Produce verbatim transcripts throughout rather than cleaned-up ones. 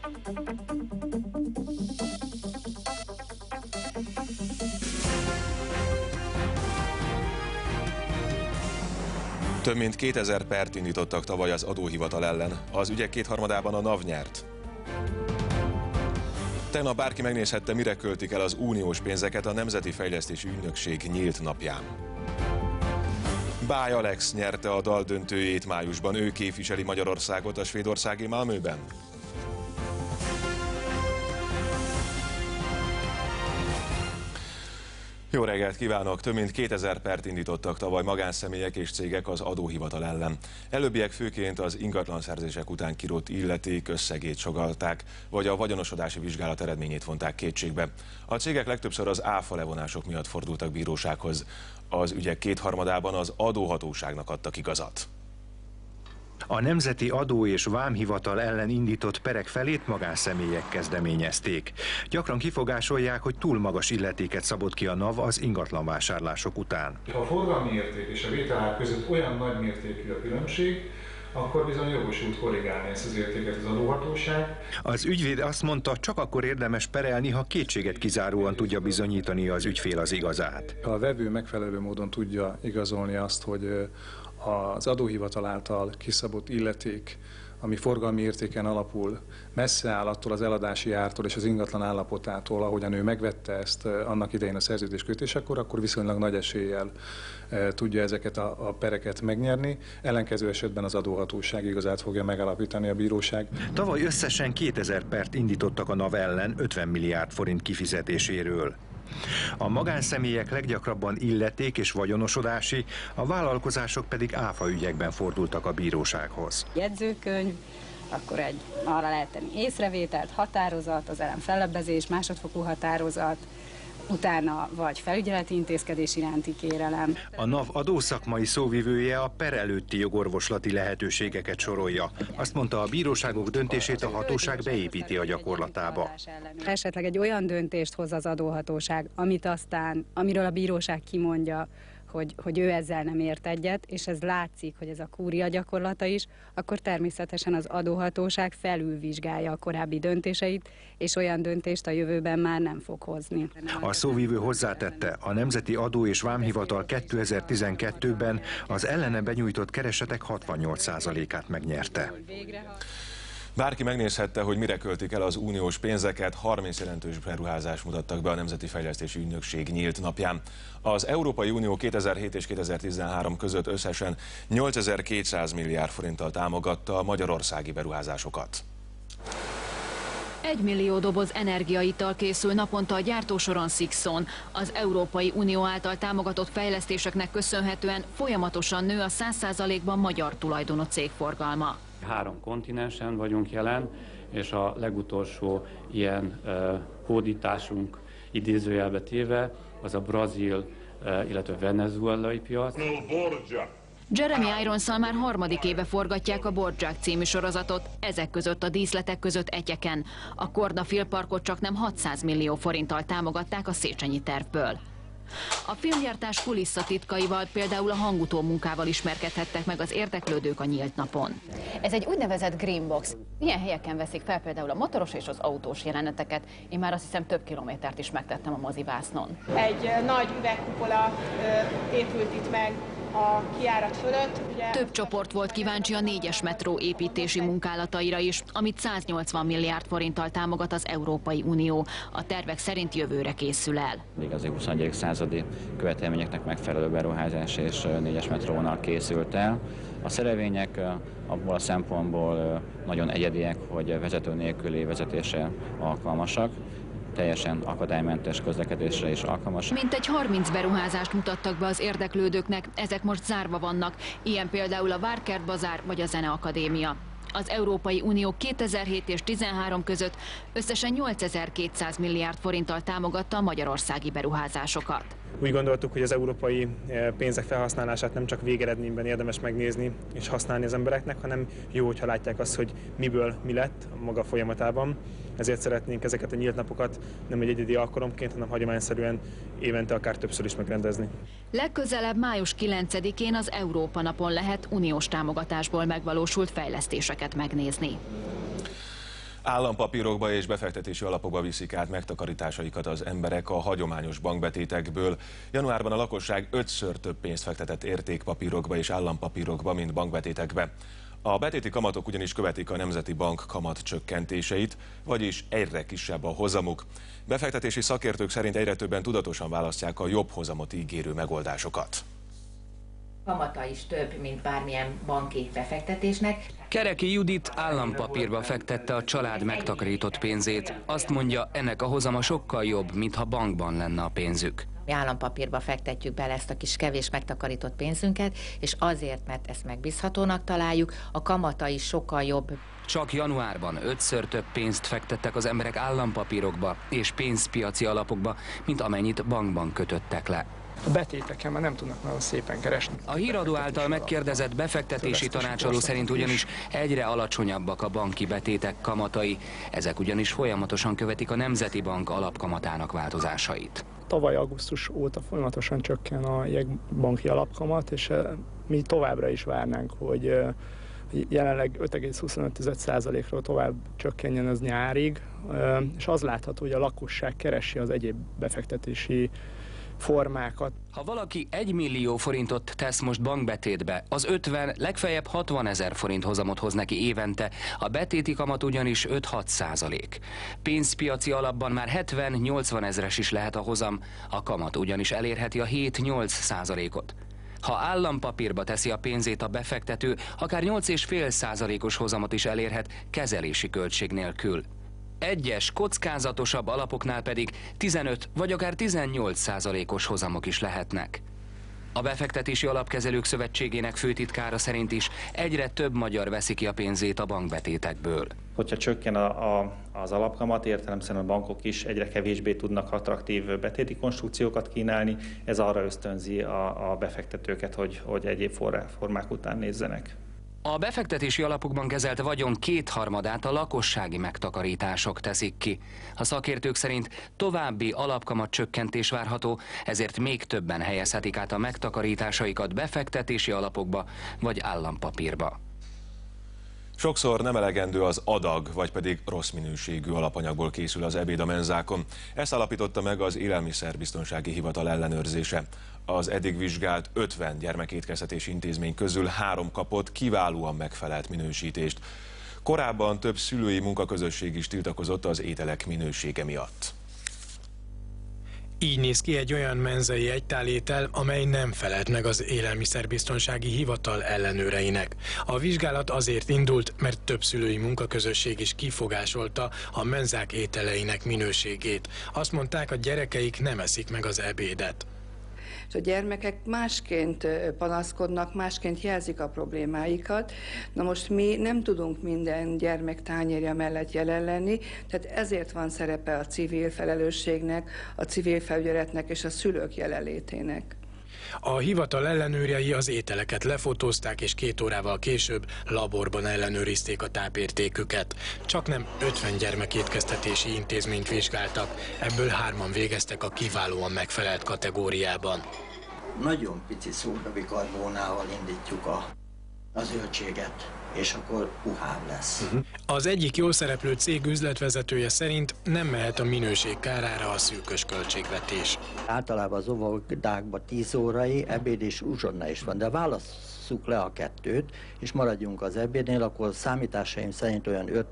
Több mint kétezer pert indítottak tavaly az adóhivatal ellen. Az ügyek kétharmadában a NAV nyert. Tegnap bárki megnézhette, mire költik el az uniós pénzeket a Nemzeti Fejlesztési Ügynökség nyílt napján. Báj Alex nyerte a dal döntőjét májusban, ő képviseli Magyarországot a svédországi Malmöben. Jó reggelt kívánok! Több mint kétezer pert indítottak tavaly magánszemélyek és cégek az adóhivatal ellen. Előbbiek főként az ingatlanszerzések után kirótt illeték összegét csogalták, vagy a vagyonosodási vizsgálat eredményét vonták kétségbe. A cégek legtöbbször az áfa levonások miatt fordultak bírósághoz. Az ügyek kétharmadában az adóhatóságnak adtak igazat. A Nemzeti Adó- és Vámhivatal ellen indított perek felét magánszemélyek kezdeményezték. Gyakran kifogásolják, hogy túl magas illetéket szabott ki a NAV az ingatlanvásárlások után. Ha a forgalmi érték és a vételár között olyan nagy mértékű a különbség, akkor bizony jogosult korrigálni ezt az értéket az adóhatóság. Az ügyvéd azt mondta, csak akkor érdemes perelni, ha kétséget kizáróan tudja bizonyítani az ügyfél az igazát. Ha a vevő megfelelő módon tudja igazolni azt, hogy az adóhivatal által kiszabott illeték, ami forgalmi értéken alapul, messze áll attól az eladási ártól és az ingatlan állapotától, ahogyan ő megvette ezt annak idején a szerződéskötésekor, akkor viszonylag nagy eséllyel tudja ezeket a, a pereket megnyerni. Ellenkező esetben az adóhatóság igazát fogja megállapítani a bíróság. Tavaly összesen kétezer pert indítottak a NAV ellen ötven milliárd forint kifizetéséről. A magánszemélyek leggyakrabban illeték és vagyonosodási, a vállalkozások pedig áfa ügyekben fordultak a bírósághoz. Jegyzőkönyv, akkor egy, arra lehet tenni észrevételt, határozat, az elem fellebbezés, másodfokú határozat, utána vagy felügyeleti intézkedés iránti kérelem. A NAV adószakmai szóvivője a per előtti jogorvoslati lehetőségeket sorolja. Azt mondta, a bíróságok döntését a hatóság beépíti a gyakorlatába. Esetleg egy olyan döntést hoz az adóhatóság, amit aztán, amiről a bíróság kimondja, Hogy, hogy ő ezzel nem ért egyet, és ez látszik, hogy ez a kúria gyakorlata is, akkor természetesen az adóhatóság felülvizsgálja a korábbi döntéseit, és olyan döntést a jövőben már nem fog hozni. A szóvivő hozzátette, a Nemzeti Adó- és Vámhivatal kétezer-tizenkettőben az ellene benyújtott keresetek hatvannyolc százalékát megnyerte. Bárki megnézhette, hogy mire költik el az uniós pénzeket, harminc jelentős beruházást mutattak be a Nemzeti Fejlesztési Ügynökség nyílt napján. Az Európai Unió kétezer-hét és kétezer-tizenhárom között összesen nyolcezer-kétszáz milliárd forinttal támogatta a magyarországi beruházásokat. Egy millió doboz energiaital készül naponta a gyártósoron Sixon. Az Európai Unió által támogatott fejlesztéseknek köszönhetően folyamatosan nő a száz százalékban magyar tulajdonú cég forgalma. Három kontinensen vagyunk jelen, és a legutolsó ilyen uh, hódításunk idézőjelbe téve az a brazil, uh, illetve venezuelai piac. Jeremy Irons-szal már harmadik éve forgatják a Borджák című sorozatot, ezek között a díszletek között Etyeken. A Korda filmparkot csak nem hatszáz millió forinttal támogatták a Széchenyi tervből. A filmgyártás kulisszatitkaival, például a hangutó munkával ismerkedhettek meg az érdeklődők a nyílt napon. Ez egy úgynevezett green box. Ilyen helyeken veszik fel például a motoros és az autós jeleneteket. Én már azt hiszem több kilométert is megtettem a mozivásznon. Egy nagy üvegkupola épült itt meg a kijárat fölött. Ugye... Több csoport volt kíváncsi a négyes metró építési munkálataira is, amit száznyolcvan milliárd forinttal támogat az Európai Unió. A tervek szerint jövőre készül el. Még az huszonegyedik századi követelményeknek megfelelő beruházás és négyes metróvonal készült el. A szerelvények abból a szempontból nagyon egyediek, hogy vezető nélküli vezetésre alkalmasak. Teljesen akadálymentes közlekedésre is alkalmas. Mintegy harminc beruházást mutattak be az érdeklődőknek, ezek most zárva vannak, ilyen például a Várkert Bazár vagy a Zeneakadémia. Az Európai Unió kétezer-hét és tizenhárom között összesen nyolcezer-kétszáz milliárd forinttal támogatta a magyarországi beruházásokat. Úgy gondoltuk, hogy az európai pénzek felhasználását nem csak végeredményben érdemes megnézni és használni az embereknek, hanem jó, hogyha látják azt, hogy miből mi lett a maga folyamatában. Ezért szeretnénk ezeket a nyílt napokat nem egy egyedi alkalomként, hanem hagyományszerűen évente akár többször is megrendezni. Legközelebb május kilencedikén az Európa napon lehet uniós támogatásból megvalósult fejlesztéseket megnézni. Állampapírokba és befektetési alapokba viszik át megtakarításaikat az emberek a hagyományos bankbetétekből. Januárban a lakosság ötször több pénzt fektetett értékpapírokba és állampapírokba, mint bankbetétekbe. A betéti kamatok ugyanis követik a Nemzeti Bank kamat csökkentéseit, vagyis egyre kisebb a hozamuk. Befektetési szakértők szerint egyre többen tudatosan választják a jobb hozamot ígérő megoldásokat. Kamata is több, mint bármilyen banki befektetésnek. Kereki Judit állampapírba fektette a család megtakarított pénzét. Azt mondja, ennek a hozama sokkal jobb, mintha bankban lenne a pénzük. Mi állampapírba fektetjük bele ezt a kis kevés megtakarított pénzünket, és azért, mert ezt megbízhatónak találjuk, a kamata is sokkal jobb. Csak januárban ötször több pénzt fektettek az emberek állampapírokba és pénzpiaci alapokba, mint amennyit bankban kötöttek le. A betéteken már nem tudnak nagyon szépen keresni. A híradó által megkérdezett befektetési tanácsadó szerint ugyanis egyre alacsonyabbak a banki betétek kamatai. Ezek ugyanis folyamatosan követik a Nemzeti Bank alapkamatának változásait. Tavaly augusztus óta folyamatosan csökken a jegybanki alapkamat, és mi továbbra is várnánk, hogy jelenleg öt egész huszonöt százalékról tovább csökkenjen az nyárig, és az látható, hogy a lakosság keresi az egyéb befektetési formákat. Ha valaki egy millió forintot tesz most bankbetétbe, az ötven, legfeljebb hatvan ezer forint hozamot hoz neki évente, a betéti kamat ugyanis öt-hat százalék. Pénzpiaci alapban már hetven-nyolcvan ezres is lehet a hozam, a kamat ugyanis elérheti a hét-nyolc százalékot. Ha állampapírba teszi a pénzét a befektető, akár nyolc egész öt százalékos hozamot is elérhet kezelési költség nélkül. Egyes, kockázatosabb alapoknál pedig tizenöt vagy akár tizennyolc százalékos hozamok is lehetnek. A Befektetési Alapkezelők Szövetségének főtitkára szerint is egyre több magyar veszi ki a pénzét a bankbetétekből. Hogyha csökken a, a, az alapkamat, értelemszerűen a bankok is egyre kevésbé tudnak attraktív betéti konstrukciókat kínálni, ez arra ösztönzi a, a befektetőket, hogy, hogy egyéb formák után nézzenek. A befektetési alapokban kezelt vagyon kétharmadát a lakossági megtakarítások teszik ki. A szakértők szerint további alapkamat csökkentés várható, ezért még többen helyezhetik át a megtakarításaikat befektetési alapokba vagy állampapírba. Sokszor nem elegendő az adag, vagy pedig rossz minőségű alapanyagból készül az ebéd a menzákon. Ezt alapította meg az Élelmiszerbiztonsági Hivatal ellenőrzése. Az eddig vizsgált ötven gyermekétkeztetési intézmény közül három kapott kiválóan megfelelt minősítést. Korábban több szülői munkaközösség is tiltakozott az ételek minősége miatt. Így néz ki egy olyan menzai egytálétel, amely nem felelt meg az Élelmiszerbiztonsági Hivatal ellenőreinek. A vizsgálat azért indult, mert több szülői munkaközösség is kifogásolta a menzák ételeinek minőségét. Azt mondták, a gyerekeik nem eszik meg az ebédet. És a gyermekek másként panaszkodnak, másként jelzik a problémáikat. Na most mi nem tudunk minden gyermek tányérja mellett jelen lenni, tehát ezért van szerepe a civil felelősségnek, a civil felügyeletnek és a szülők jelenlétének. A hivatal ellenőrjei az ételeket lefotózták, és két órával később laborban ellenőrizték a tápértéküket. Csaknem ötven gyermekétkeztetési intézményt vizsgáltak, ebből hárman végeztek a kiválóan megfelelt kategóriában. Nagyon pici szódabikarbónával indítjuk a, a zöldséget, és akkor puhább lesz. Uh-huh. Az egyik jól szereplő cég üzletvezetője szerint nem mehet a minőség kárára a szűkös költségvetés. Általában az óvodákban tíz órai ebéd és uzsonna is van, de válasszuk le a kettőt, és maradjunk az ebédnél, akkor számításaim szerint olyan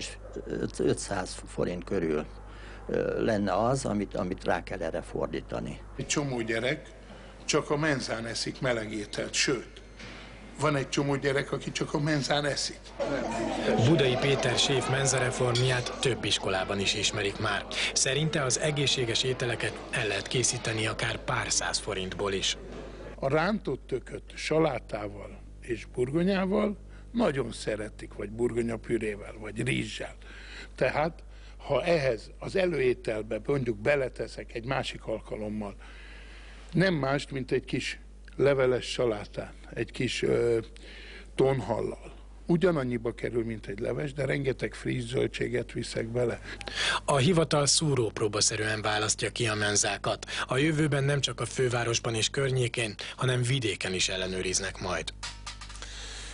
ötszáz forint körül lenne az, amit, amit rá kell erre fordítani. Egy csomó gyerek csak a menzán eszik meleg ételt, sőt, van egy csomó gyerek, aki csak a menzán eszik. Budai Péter séf menzareformját több iskolában is ismerik már. Szerinte az egészséges ételeket el lehet készíteni akár pár száz forintból is. A rántott tököt salátával és burgonyával nagyon szeretik, vagy burgonyapürével, vagy rizssel. Tehát, ha ehhez az előételbe mondjuk beleteszek egy másik alkalommal nem mást, mint egy kis leveles salátán, egy kis ö, tonhallal. Ugyanannyiba kerül, mint egy leves, de rengeteg friss zöldséget viszek bele. A hivatal szúrópróbaszerűen választja ki a menzákat. A jövőben nem csak a fővárosban és környékén, hanem vidéken is ellenőriznek majd.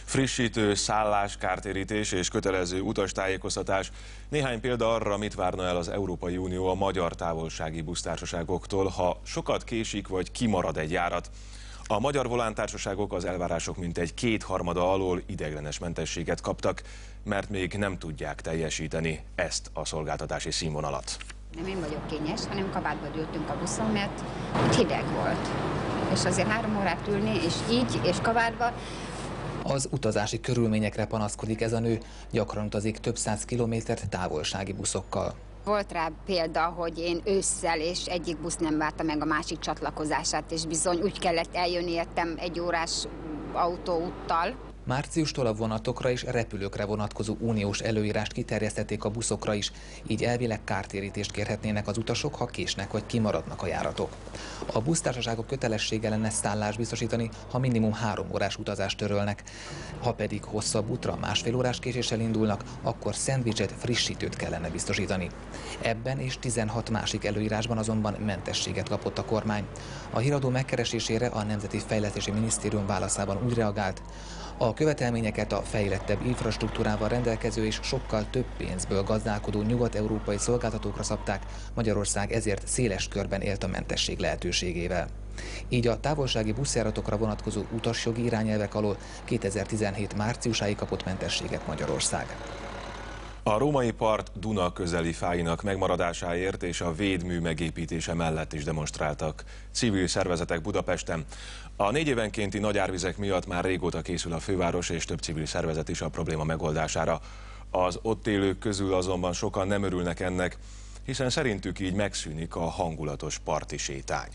Frissítő szállás, kártérítés és kötelező utastájékoztatás. Néhány példa arra, mit várna el az Európai Unió a magyar távolsági busztársaságoktól, ha sokat késik vagy kimarad egy járat. A magyar volántársaságok az elvárások mintegy kétharmada alól ideiglenes mentességet kaptak, mert még nem tudják teljesíteni ezt a szolgáltatási színvonalat. Nem én vagyok kényes, hanem kabátba ültünk a buszon, mert hideg volt. És azért három órát ülni, és így, és kabátba. Az utazási körülményekre panaszkodik ez a nő, gyakran utazik több száz kilométert távolsági buszokkal. Volt rá példa, hogy én ősszel, és egyik busz nem várta meg a másik csatlakozását, és bizony úgy kellett eljönni értem egy órás autóúttal. Márciustól a vonatokra és repülőkre vonatkozó uniós előírást kiterjesztették a buszokra is, így elvileg kártérítést kérhetnének az utasok, ha késnek vagy kimaradnak a járatok. A busztársaságok kötelessége lenne szállást biztosítani, ha minimum három órás utazást törölnek. Ha pedig hosszabb útra másfél órás késéssel indulnak, akkor szendvicset, frissítőt kellene biztosítani. Ebben és tizenhat másik előírásban azonban mentességet kapott a kormány. A híradó megkeresésére a Nemzeti Fejlesztési Minisztérium válaszában úgy reagált: a követelményeket a fejlettebb infrastruktúrával rendelkező és sokkal több pénzből gazdálkodó nyugat-európai szolgáltatókra szabták, Magyarország ezért széles körben élt a mentesség lehetőségével. Így a távolsági buszjáratokra vonatkozó utasjogi irányelvek alól kétezer-tizenhét márciusáig kapott mentességet Magyarország. A római part Duna közeli fáinak megmaradásáért és a védmű megépítése mellett is demonstráltak civil szervezetek Budapesten. A négy évenkénti nagy árvizek miatt már régóta készül a főváros és több civil szervezet is a probléma megoldására. Az ott élők közül azonban sokan nem örülnek ennek, hiszen szerintük így megszűnik a hangulatos parti sétány.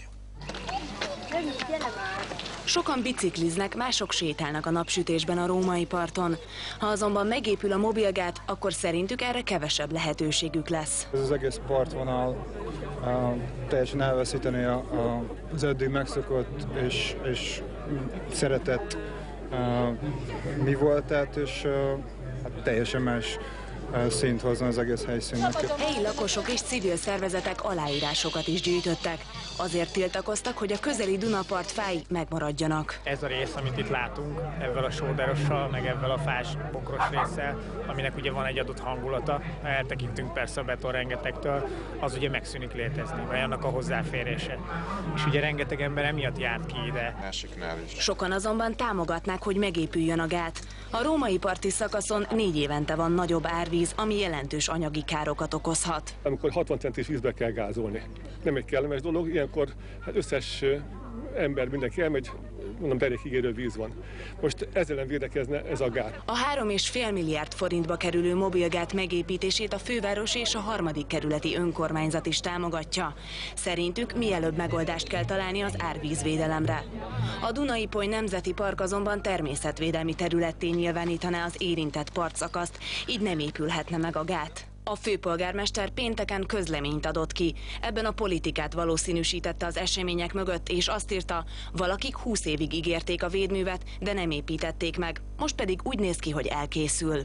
Sokan bicikliznek, mások sétálnak a napsütésben a római parton. Ha azonban megépül a mobilgát, akkor szerintük erre kevesebb lehetőségük lesz. Ez az egész partvonal uh, teljesen elveszíteni a, a, az eddig megszokott és, és szeretett uh, mi voltát, és uh, hát teljesen más szint hozni az egész helyszínnek. Helyi lakosok és civil szervezetek aláírásokat is gyűjtöttek. Azért tiltakoztak, hogy a közeli Dunapart fái megmaradjanak. Ez a rész, amit itt látunk, ezzel a sóderossal, meg ezzel a fás, bokros résszel, aminek ugye van egy adott hangulata, eltekintünk persze a beton rengetegtől, az ugye megszűnik létezni, vagy annak a hozzáférése. És ugye rengeteg ember emiatt járt ki ide. Másiknál is. Sokan azonban támogatnák, hogy megépüljön a gát. A római parti szakaszon négy évente van nagyobb árvíz, ami jelentős anyagi károkat okozhat. Amikor hatvan centis vízbe kell gázolni. Nem egy kellemes dolog, ilyenkor hát összes ember, mindenki elmegy, mondom, derékigérő víz van. Most ezzel ellen védekezne ez a gát. A három és fél milliárd forintba kerülő mobilgát megépítését a főváros és a harmadik kerületi önkormányzat is támogatja. Szerintük mielőbb megoldást kell találni az árvízvédelemre. A Duna-Ipoly Nemzeti Park azonban természetvédelmi területté nyilvánítaná az érintett partszakaszt, így nem épülhetne meg a gát. A főpolgármester pénteken közleményt adott ki. Ebben a politikát valószínűsítette az események mögött, és azt írta, valakik húsz évig ígérték a védművet, de nem építették meg. Most pedig úgy néz ki, hogy elkészül.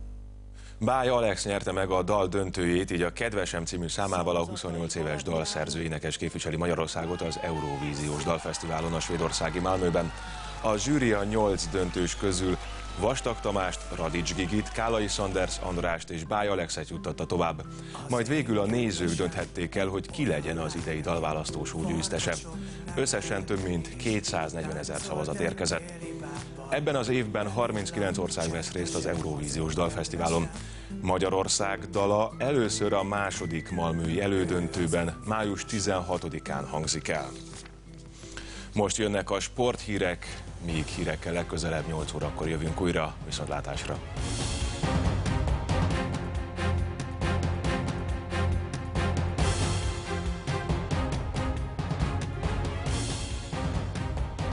Báj Alex nyerte meg a dal döntőjét, így a Kedvesem című számával a huszonnyolc éves dalszerző énekes képviseli Magyarországot az Eurovíziós Dalfesztiválon a svédországi Malmöben. A zsűri a nyolc döntős közül Vastag Tamást, Radics Gigit, Kálai Szanders Andrást és Báj Alexet juttatta tovább. Majd végül a nézők dönthették el, hogy ki legyen az idei dalválasztóshow győztese. Összesen több mint kétszáznegyvenezer szavazat érkezett. Ebben az évben harminckilenc ország vesz részt az Eurovíziós Dalfesztiválon. Magyarország dala először a második malmöi elődöntőben május tizenhatodikán hangzik el. Most jönnek a sporthírek, még hírekkel legközelebb nyolc órakor jövünk újra, viszontlátásra.